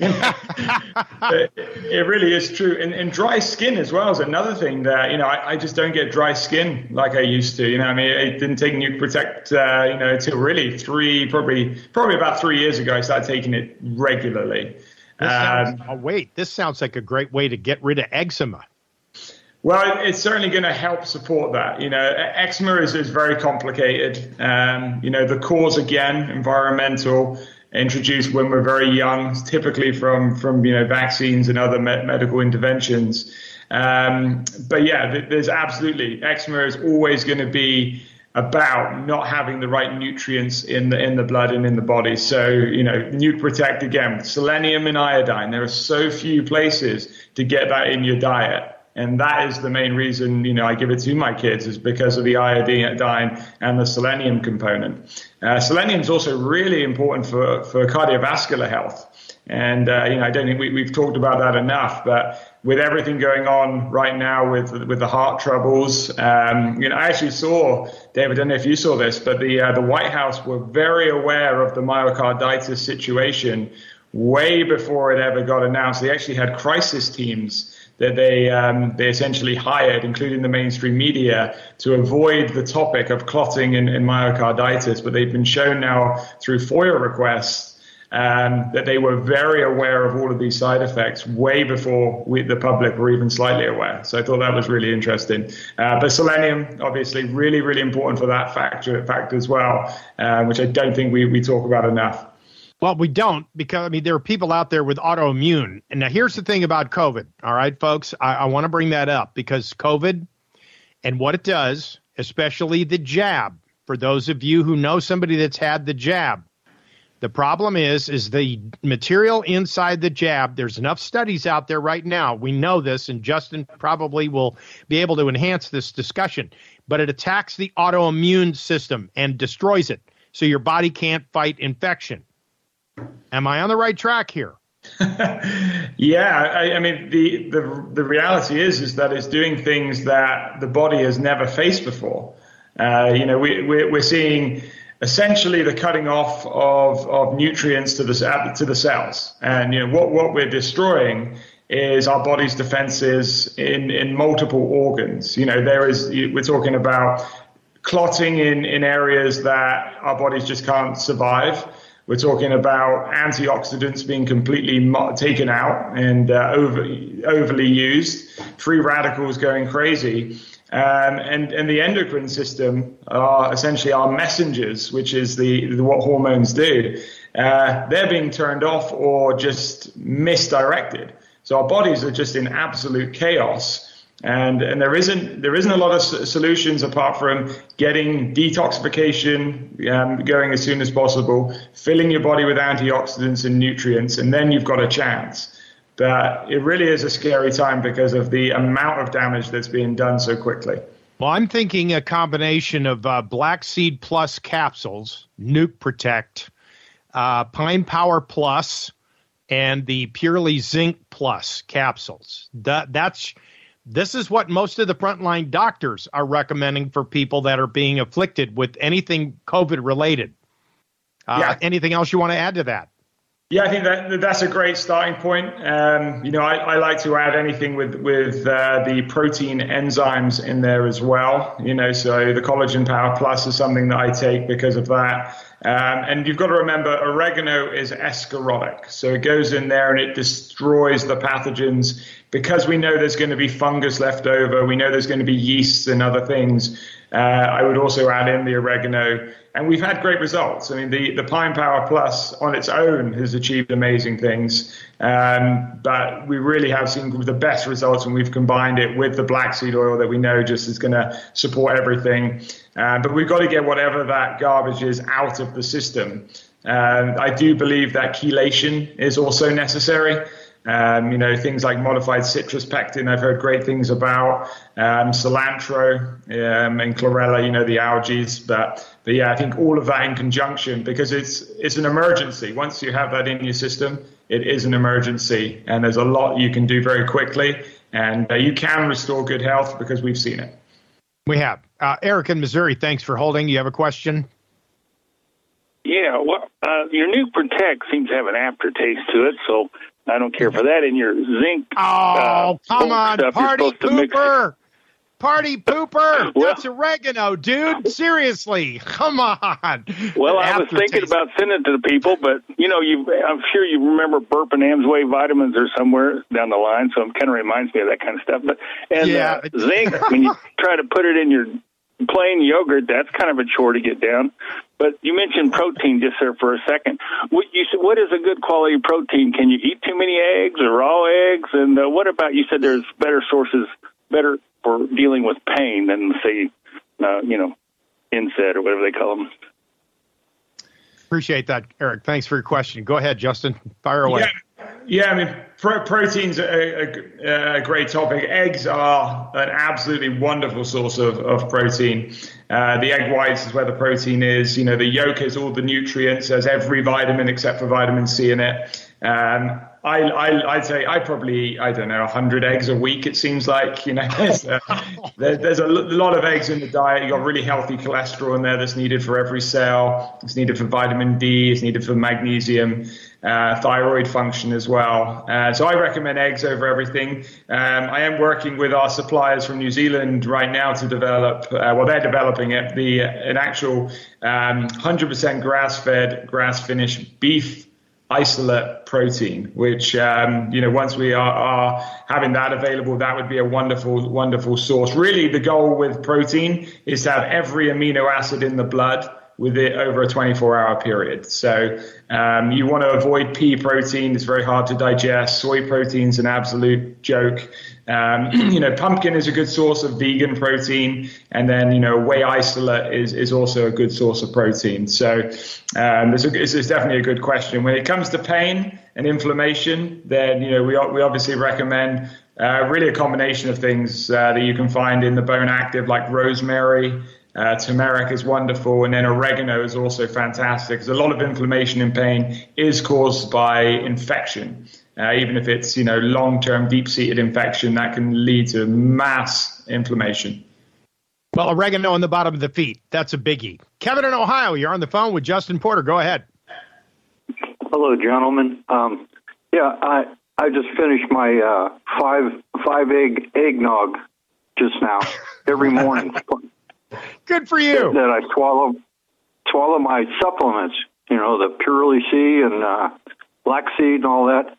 It really is true. And dry skin as well is another thing that, I just don't get dry skin like I used to. I didn't take Nuke Protect, until really probably about 3 years ago, I started taking it regularly. This sounds like a great way to get rid of eczema. Well, it's certainly going to help support that. Eczema is very complicated. The cause, again, environmental, introduced when we're very young, typically from vaccines and other medical interventions. But yeah, there's absolutely, eczema is always going to be about not having the right nutrients in the blood and in the body. So, Nuke Protect, again, selenium and iodine. There are so few places to get that in your diet. And that is the main reason, I give it to my kids, is because of the iodine and the selenium component. Selenium is also really important for cardiovascular health. And, I don't think we've talked about that enough, but with everything going on right now with the heart troubles, I actually saw, David, I don't know if you saw this, but the White House were very aware of the myocarditis situation way before it ever got announced. They actually had crisis teams that they essentially hired, including the mainstream media, to avoid the topic of clotting and myocarditis. But they've been shown now through FOIA requests that they were very aware of all of these side effects way before the public were even slightly aware. So I thought that was really interesting. But selenium, obviously, really, really important for that factor as well, which I don't think we talk about enough. Well, we don't, because, there are people out there with autoimmune. And now here's the thing about COVID. All right, folks, I want to bring that up because COVID and what it does, especially the jab, for those of you who know somebody that's had the jab. The problem is the material inside the jab. There's enough studies out there right now. We know this, and Justin probably will be able to enhance this discussion. But it attacks the autoimmune system and destroys it, so your body can't fight infection. Am I on the right track here? Yeah, I mean, the reality is that it's doing things that the body has never faced before. We're seeing essentially the cutting off of nutrients to the cells, and what we're destroying is our body's defenses in multiple organs. We're talking about clotting in areas that our bodies just can't survive. We're talking about antioxidants being completely taken out and overly used, free radicals going crazy. And the endocrine system are essentially our messengers, which is what hormones do. They're being turned off or just misdirected. So our bodies are just in absolute chaos. And there isn't a lot of solutions apart from getting detoxification going as soon as possible, filling your body with antioxidants and nutrients, and then you've got a chance. But it really is a scary time because of the amount of damage that's being done so quickly. Well, I'm thinking a combination of Black Seed Plus capsules, Nuke Protect, Pine Power Plus, and the Purely Zinc Plus capsules. This is what most of the frontline doctors are recommending for people that are being afflicted with anything COVID related. Anything else you want to add to that? Yeah, I think that's a great starting point. I like to add anything with the protein enzymes in there as well. So the Collagen Power Plus is something that I take because of that. And you've got to remember, oregano is escharotic. So it goes in there and it destroys the pathogens. Because we know there's going to be fungus left over, we know there's going to be yeasts and other things. I would also add in the oregano. And we've had great results. I mean, the Pine Power Plus on its own has achieved amazing things. But we really have seen the best results when we've combined it with the black seed oil that we know just is going to support everything. But we've got to get whatever that garbage is out of the system. I do believe that chelation is also necessary. Things like modified citrus pectin, I've heard great things about, cilantro and chlorella, the algae. But yeah, I think all of that in conjunction, because it's an emergency. Once you have that in your system, it is an emergency. And there's a lot you can do very quickly. And you can restore good health because we've seen it. We have. Eric in Missouri, thanks for holding. You have a question? Yeah, well, your Nuke Protect seems to have an aftertaste to it, so I don't care for that. And your zinc. Oh, come on, party pooper. Party pooper. That's oregano, dude. Seriously. Come on. Well, I was thinking about sending it to the people, but, I'm sure you remember Burp and Amway vitamins are somewhere down the line, so it kind of reminds me of that kind of stuff. Zinc, when you try to put it in your plain yogurt, that's kind of a chore to get down. But you mentioned protein just there for a second. What is a good quality protein? Can you eat too many eggs or raw eggs? And what about, you said there's better sources, better for dealing with pain than, say, NSAID or whatever they call them. Appreciate that, Eric. Thanks for your question. Go ahead, Justin. Fire away. Yeah, I mean, protein's a great topic. Eggs are an absolutely wonderful source of protein. The egg whites is where the protein is. The yolk has all the nutrients, has every vitamin except for vitamin C in it. I'd say I probably eat, 100 eggs a week, it seems like. There's a lot of eggs in the diet. You've got really healthy cholesterol in there that's needed for every cell. It's needed for vitamin D. It's needed for magnesium, thyroid function as well. So I recommend eggs over everything. I am working with our suppliers from New Zealand right now to develop, they're developing it, an actual 100% grass-fed, grass-finished beef isolate protein, which, once we are having that available, that would be a wonderful, wonderful source. Really, the goal with protein is to have every amino acid in the blood with it over a 24-hour period. So you want to avoid pea protein. It's very hard to digest. Soy protein's an absolute joke. Pumpkin is a good source of vegan protein. And then, whey isolate is also a good source of protein. So it's definitely a good question. When it comes to pain and inflammation, then, we obviously recommend really a combination of things that you can find in the Bone Active, like rosemary. Turmeric is wonderful, and then oregano is also fantastic, because a lot of inflammation and pain is caused by infection. Even if it's, long-term, deep-seated infection, that can lead to mass inflammation. Well, oregano on the bottom of the feet, that's a biggie. Kevin in Ohio, you're on the phone with Justin Porter. Go ahead. Hello, gentlemen. I just finished my five egg eggnog just now every morning. Good for you. That I swallow my supplements, the Purely C and Black Seed and all that.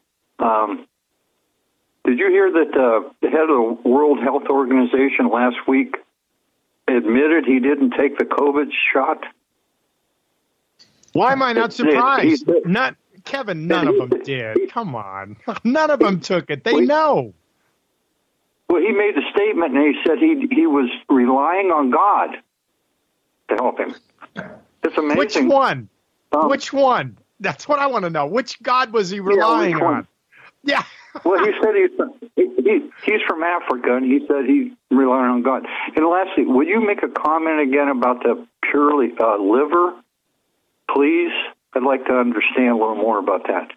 Did you hear that the head of the World Health Organization last week admitted he didn't take the COVID shot? Why am I not surprised? Kevin, none of them did. Come on. None of them took it. They know. Well, he made a statement, and he said he was relying on God to help him. It's amazing. Which one? Which one? That's what I want to know. Which God was he relying on? Yeah. Well, he said he's from Africa, and he said he's relying on God. And lastly, would you make a comment again about the Purely liver, please? I'd like to understand a little more about that.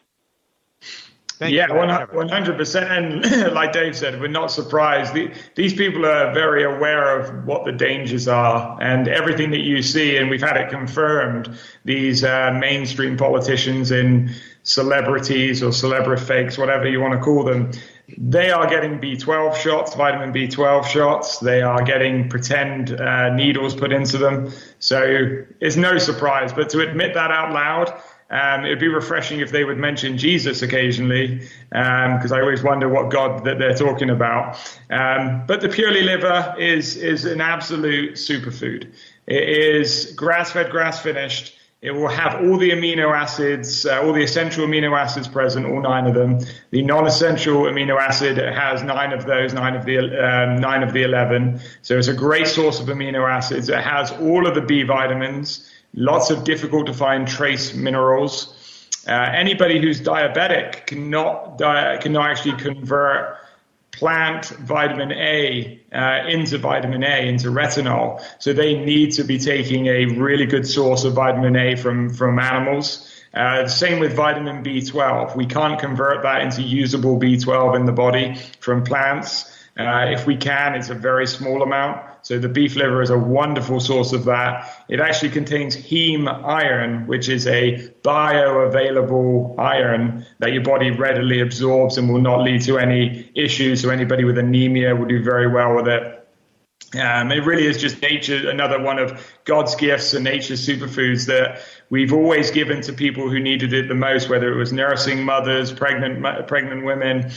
Thank you, 100%. And like Dave said, we're not surprised. These people are very aware of what the dangers are, and everything that you see, and we've had it confirmed, these mainstream politicians and celebrities or fakes, whatever you want to call them, they are getting B12 shots, vitamin B12 shots. They are getting pretend needles put into them. So it's no surprise. But to admit that out loud, it would be refreshing if they would mention Jesus occasionally, because I always wonder what God that they're talking about. But the Purely liver is an absolute superfood. It is grass-fed, grass-finished. It will have all the amino acids, all the essential amino acids present, all 9 of them. The non-essential amino acid has 9 of those, 9 of the 11. So it's a great source of amino acids. It has all of the B vitamins, lots of difficult to find trace minerals. Anybody who's diabetic cannot actually convert plant vitamin A into retinol. So they need to be taking a really good source of vitamin A from animals. Same with vitamin B12. We can't convert that into usable B12 in the body from plants. If we can, it's a very small amount. So the beef liver is a wonderful source of that. It actually contains heme iron, which is a bioavailable iron that your body readily absorbs and will not lead to any issues. So anybody with anemia will do very well with it. It really is just nature, another one of God's gifts and nature's superfoods that we've always given to people who needed it the most, whether it was nursing mothers, pregnant women.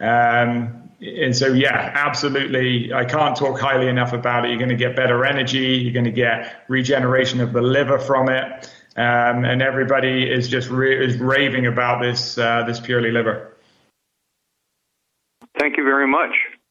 And so, yeah, absolutely. I can't talk highly enough about it. You're going to get better energy. You're going to get regeneration of the liver from it. And everybody is just is raving about this Purely liver. Thank you very much.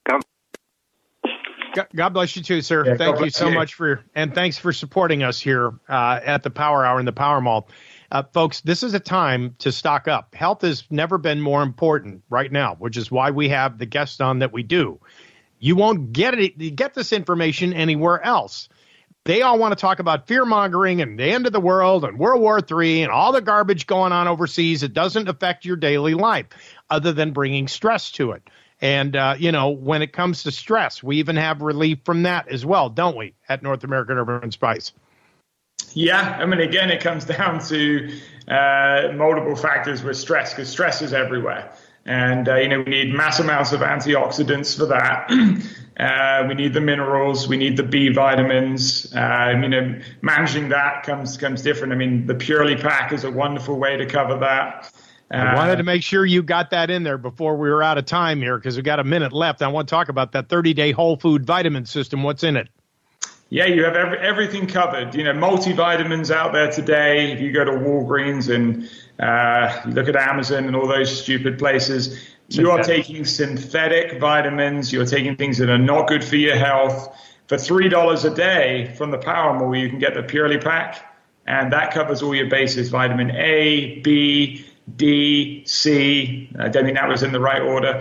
God bless you too, sir. Yeah, Thank you so much thanks for supporting us here at the Power Hour in the Power Mall. Folks, this is a time to stock up. Health has never been more important right now, which is why we have the guests on that we do. You won't get this information anywhere else. They all want to talk about fear-mongering and the end of the world and World War III and all the garbage going on overseas. It doesn't affect your daily life other than bringing stress to it. And, when it comes to stress, we even have relief from that as well, don't we, at North American Herb & Spice? Yeah, I mean, again, it comes down to multiple factors with stress, because stress is everywhere. And, we need mass amounts of antioxidants for that. We need the minerals. We need the B vitamins. Managing that comes different. I mean, the Purely pack is a wonderful way to cover that. I wanted to make sure you got that in there before we were out of time here, because we've got a minute left. I want to talk about that 30-day whole food vitamin system. What's in it? Yeah, you have everything covered. You know, multivitamins out there today. If you go to Walgreens and you look at Amazon and all those stupid places, you are taking synthetic vitamins. You're taking things that are not good for your health. For $3 a day from the Power Mall, you can get the Purely Pack, and that covers all your bases: vitamin A, B, D, C. I don't think that was in the right order.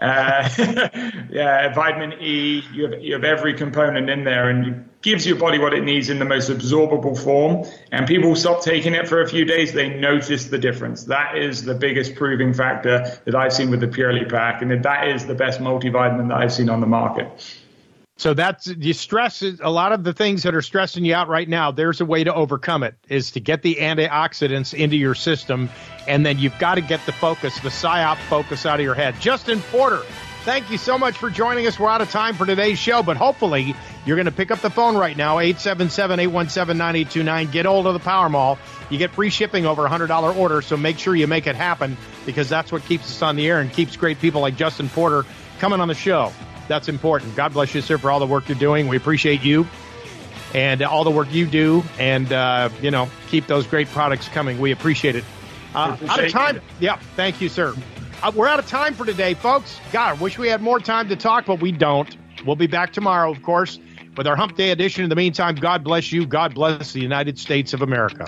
Vitamin E. You have every component in there, and it gives your body what it needs in the most absorbable form. And people stop taking it for a few days, they notice the difference. That is the biggest proving factor that I've seen with the Purely Pack, and that is the best multivitamin that I've seen on the market. So that's, you stress a lot of the things that are stressing you out right now. There's a way to overcome it, is to get the antioxidants into your system. And then you've got to get the focus, the PSYOP focus out of your head. Justin Porter, thank you so much for joining us. We're out of time for today's show, but hopefully you're going to pick up the phone right now, 877-817-9829. Get hold of the Power Mall. You get free shipping over a $100 order, so make sure you make it happen, because that's what keeps us on the air and keeps great people like Justin Porter coming on the show. That's important. God bless you, sir, for all the work you're doing. We appreciate you and all the work you do, and, keep those great products coming. We appreciate it. Out of time. Yeah, thank you, sir. We're out of time for today, folks. God, I wish we had more time to talk, but we don't. We'll be back tomorrow, of course, with our Hump Day edition. In the meantime, God bless you. God bless the United States of America.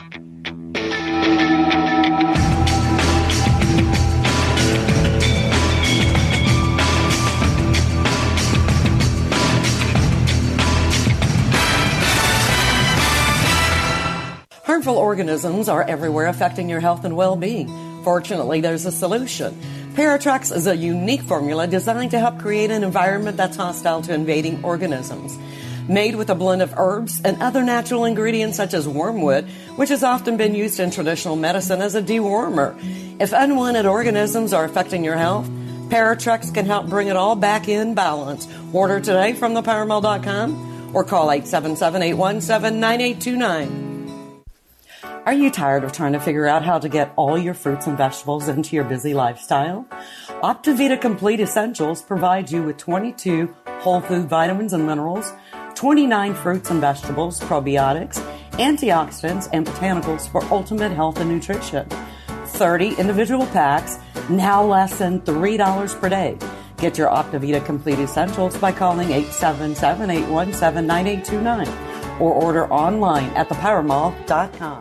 Harmful organisms are everywhere, affecting your health and well-being. Fortunately, there's a solution. Paratrex is a unique formula designed to help create an environment that's hostile to invading organisms. Made with a blend of herbs and other natural ingredients such as wormwood, which has often been used in traditional medicine as a dewormer. If unwanted organisms are affecting your health, Paratrex can help bring it all back in balance. Order today from thepowermall.com or call 877-817-9829. Are you tired of trying to figure out how to get all your fruits and vegetables into your busy lifestyle? Optivita Complete Essentials provides you with 22 whole food vitamins and minerals, 29 fruits and vegetables, probiotics, antioxidants, and botanicals for ultimate health and nutrition. 30 individual packs, now less than $3 per day. Get your Optivita Complete Essentials by calling 877-817-9829 or order online at thepowermall.com.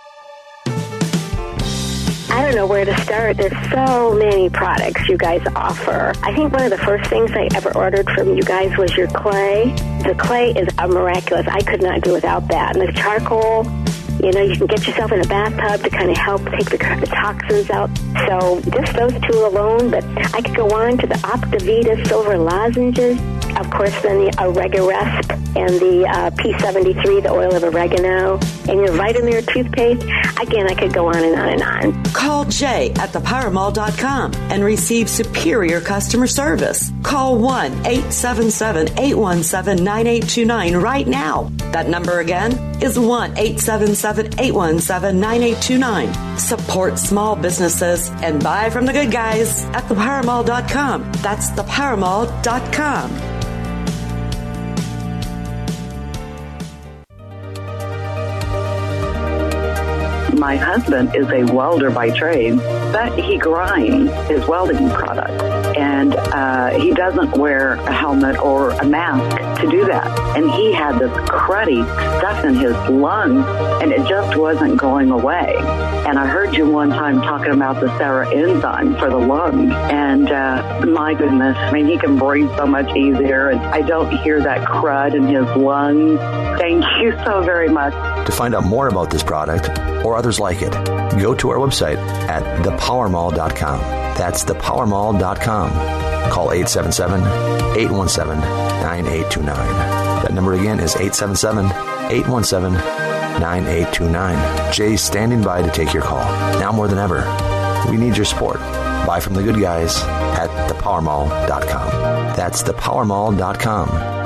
I don't know where to start. There's so many products you guys offer. I think one of the first things I ever ordered from you guys was your clay. The clay is miraculous. I could not do without that. And the charcoal, you can get yourself in a bathtub to kind of help take the toxins out. So just those two alone, but I could go on to the Optivita Silver Lozenges. Of course, then the Oregaresp and the P73, the oil of oregano, and your Vitamir toothpaste. Again, I could go on and on and on. Call Jay at thepowermall.com and receive superior customer service. Call 1-877-817-9829 right now. That number again is 1-877-817-9829. Support small businesses and buy from the good guys at thepowermall.com. That's thepowermall.com. My husband is a welder by trade, but he grinds his welding product. And he doesn't wear a helmet or a mask to do that. And he had this cruddy stuff in his lungs, and it just wasn't going away. And I heard you one time talking about the Sarah enzyme for the lungs. And my goodness, he can breathe so much easier. And I don't hear that crud in his lungs. Thank you so very much. To find out more about this product or others like it, go to our website at thepowermall.com. That's thepowermall.com. Call 877-817-9829. That number again is 877-817-9829. Jay's standing by to take your call. Now more than ever, we need your support. Buy from the good guys at thepowermall.com. That's thepowermall.com.